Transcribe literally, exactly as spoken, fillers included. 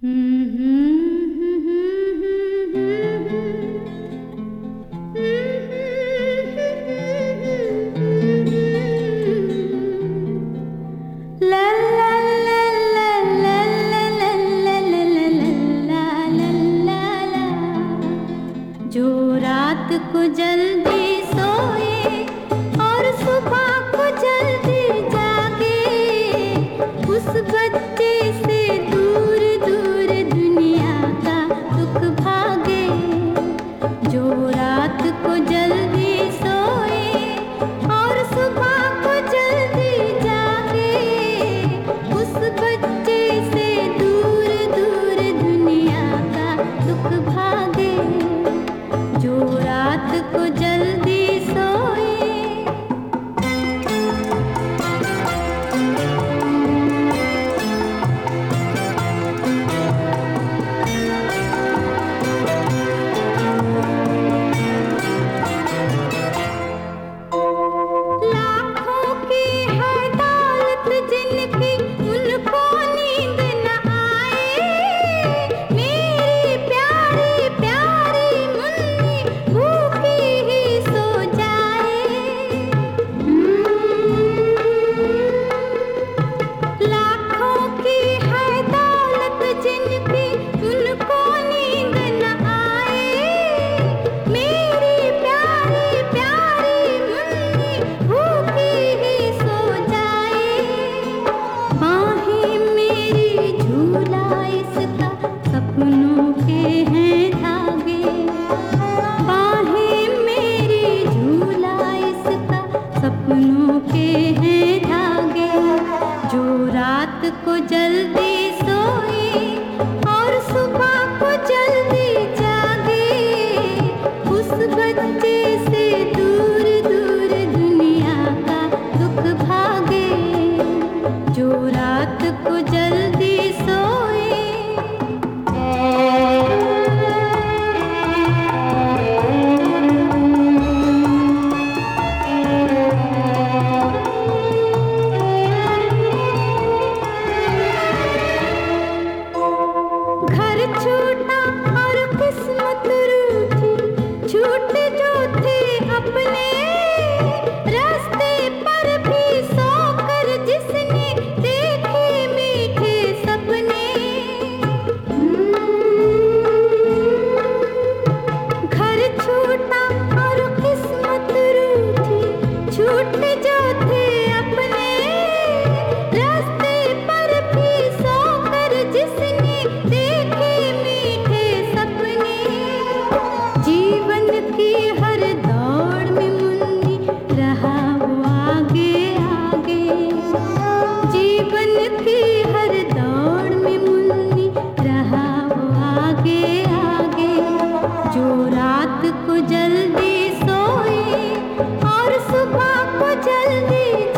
जो रात को जल्दी सोए और सुबह को जल्दी जागे, उस बच्चे से दूर दूर दुनिया का दुख भागे। जो रात को जल्दी सोए और सुबह को जल्दी जागे, उस बच्चे से दूर दूर दुनिया का दुख भागे। जो रात को जल्दी सोए। लाखों की है दौलत जिनकी, उनको नींद न आए। मेरी प्यारी प्यारी मुन्नी भूखी ही सो जाए। लाखों की है दौलत जिनकी, उनको नींद न आए। मेरी प्यारी प्यारी मुन्नी भूखी ही सो जाए। बाहें मेरी झूला इसका, सपनों के हैं धागे। बाहें मेरी झूला इसका, सपनों के हैं धागे। जो रात को जल्दी सोए और सुबह को जल्दी जागे, उस बच्चे से दूर दूर दुनिया का दुख भागे। जो रात को जल्दी सोए। घर छूटा और किस्मत रूठी, छूट जो थे अपने। रास्ते पर भी सोकर जिसने देखे मीठे सपने। घर छूटा और किस्मत रूठी, छूट जो थे अपने। रास्ते पर भी सोकर जिसने देखे मीठे सपने। जीवन की हर दौड़ में मुन्नी रहा वो आगे आगे। जीवन की हर दौड़ में मुन्नी रहा वो आगे आगे। जो रात को जल्दी सोए और सुबह को जल्दी